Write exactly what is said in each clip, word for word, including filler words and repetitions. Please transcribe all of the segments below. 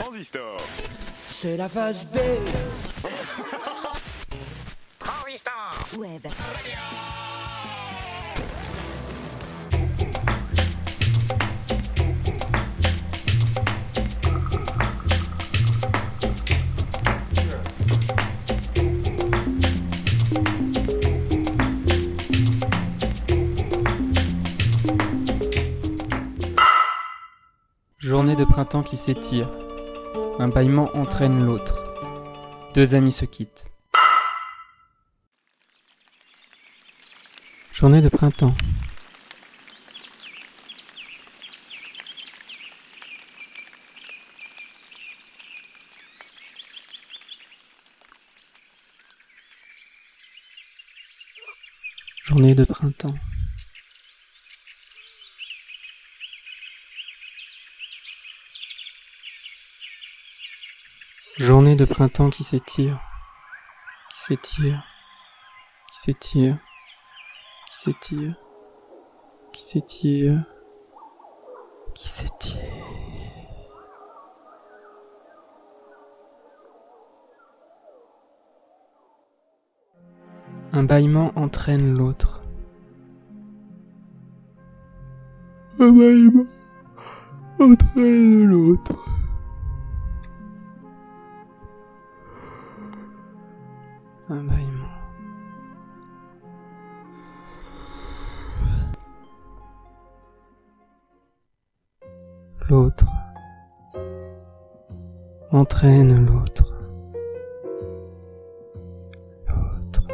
Transistor. C'est la phase B. Transistor Web. Journée de printemps qui s'étire. Un bâillement entraîne l'autre. Deux amis se quittent. Journée de printemps. Journée de printemps. Journée de printemps qui s'étire, qui s'étire, qui s'étire, qui s'étire, qui s'étire, qui s'étire. Un bâillement entraîne l'autre. Un bâillement entraîne l'autre. Un bâillement. L'autre entraîne l'autre. L'autre.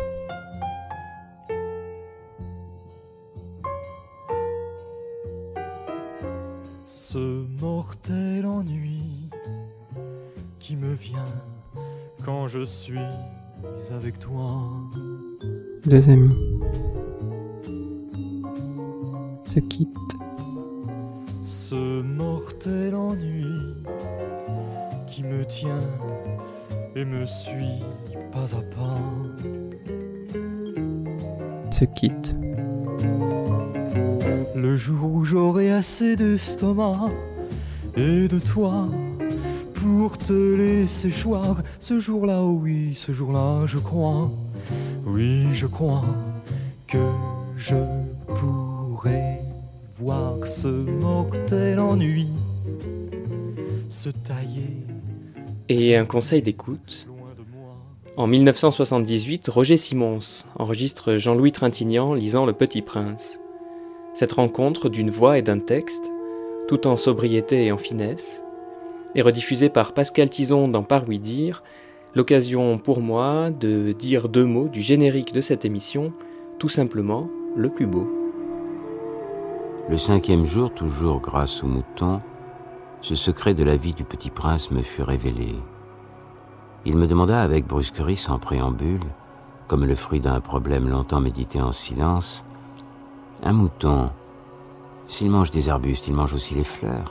Ce mortel ennui qui me vient quand je suis avec toi. Deux amis se quittent. Ce mortel ennui qui me tient et me suit pas à pas. Se quittent. Le jour où j'aurai assez d'estomac et de toi pour te laisser choir, ce jour-là, oui, ce jour-là, je crois, oui, je crois que je pourrais voir ce mortel ennui se tailler. Et un conseil d'écoute. En dix-neuf cent soixante-dix-huit, Roger Simons enregistre Jean-Louis Trintignant lisant Le Petit Prince. Cette rencontre d'une voix et d'un texte, tout en sobriété et en finesse, est rediffusée par Pascal Tison dans Par oui dire, l'occasion pour moi de dire deux mots du générique de cette émission, tout simplement le plus beau. Le cinquième jour, toujours grâce au mouton, ce secret de la vie du petit prince me fut révélé. Il me demanda avec brusquerie, sans préambule, comme le fruit d'un problème longtemps médité en silence, « Un mouton, s'il mange des arbustes, il mange aussi les fleurs.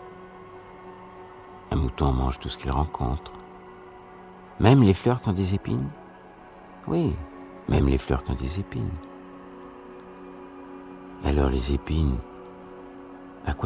Un mouton mange tout ce qu'il rencontre. Même les fleurs qui ont des épines? Oui, même les fleurs qui ont des épines. Alors les épines, à quoi servent-elles ?